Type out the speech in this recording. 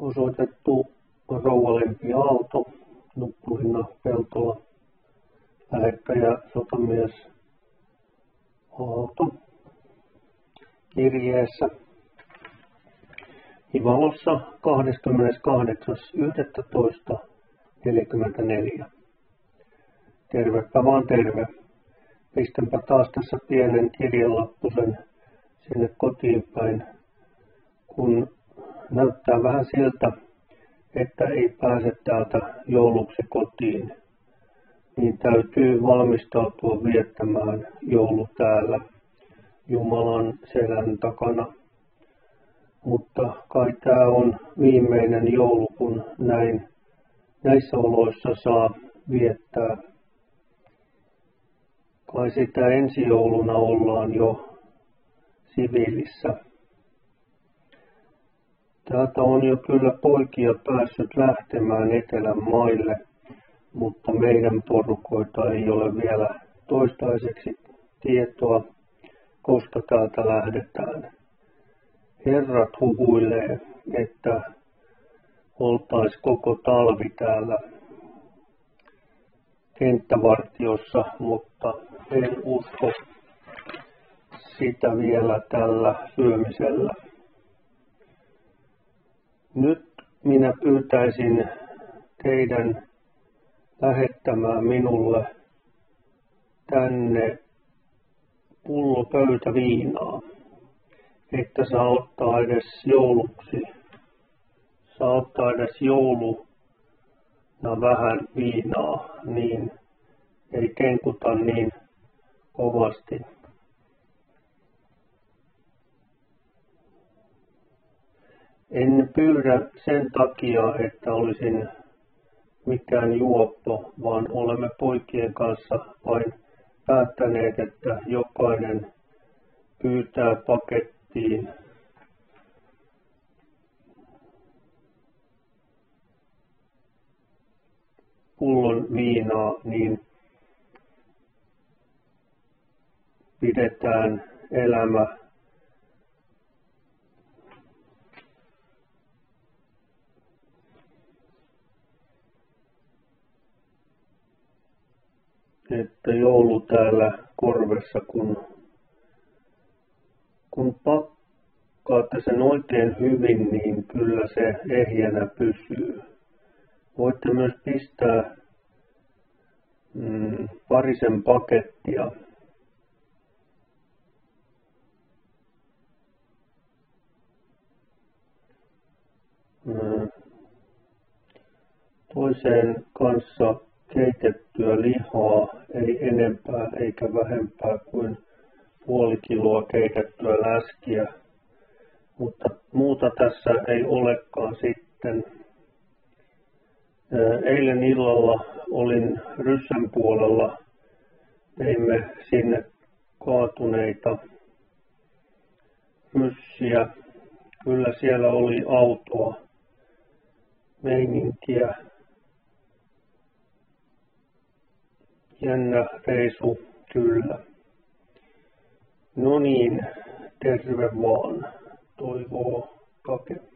osoitettu Rouva Lempi Aalto, Nuppulinna Peltola, lähettäjä sotamies Aalto. Kirjeessä Ivalossa 28.11.44. Tervepä vaan terve. Pistänpä taas tässä pienen kirjelappusen sinne kotiin päin, kun näyttää vähän siltä, että ei pääse täältä jouluksi kotiin, niin täytyy valmistautua viettämään joulu täällä Jumalan selän takana. Mutta kai tämä on viimeinen joulu, kun näissä oloissa saa viettää. Kai sitä ensi jouluna ollaan jo siviilissä. Täältä on jo kyllä poikia päässyt lähtemään etelän maille, mutta meidän porukoita ei ole vielä toistaiseksi tietoa, koska täältä lähdetään. Herrat huhuilee, että oltais koko talvi täällä kenttävartiossa, mutta en usko sitä vielä tällä syömisellä. Nyt minä pyytäisin teidän lähettämään minulle tänne pullo pöytäviinaa, että saa ottaa edes jouluksi. Saa ottaa edes jouluna vähän viinaa, niin ei kenkuta niin kovasti. En pyydä sen takia, että olisin mikään juoppo, vaan olemme poikien kanssa vain päättäneet, että jokainen pyytää pakettiin pullon viinaa, niin pidetään elämä että joulu täällä korvessa, kun pakkaatte sen oikein hyvin, niin kyllä se ehjänä pysyy. Voitte myös pistää parisen pakettia toiseen kanssa keitettyä lihaa, ei enempää eikä vähempää kuin puoli kiloa keitettyä läskiä, mutta muuta tässä ei olekaan sitten. Eilen illalla olin Ryssän puolella, teimme sinne kaatuneita ryssiä. Kyllä siellä oli autoa, meininkiä. Jännä reisu, kyllä. No niin, terve vaan, toivoo Kake.